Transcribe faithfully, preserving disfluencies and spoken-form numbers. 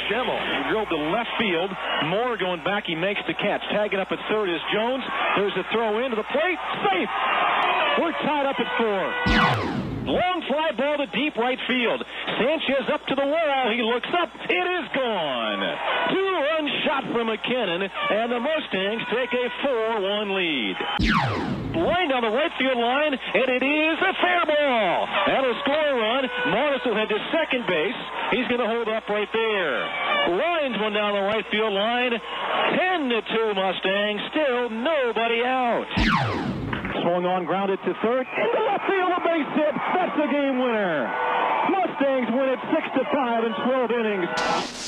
Schemmel. He drilled to left field. Moore going back. He makes the catch. Tagging up at third is Jones. There's a throw into the plate. Safe. We're tied up at four. Long fly ball to deep right field. Sanchez up to the wall. He looks up. It is gone. Two-run shot from McKinnon, and the Mustangs take a four one lead. Line down the right field line, and it is a fair ball. That'll score a run. Morris will head to second base. He's going to hold up right there. Lines one down the right field line. ten to two Mustangs. Still nobody out. Swung on, grounded to third. Into left field, a base hit. That's the game winner. Mustangs win it six to five in twelve innings.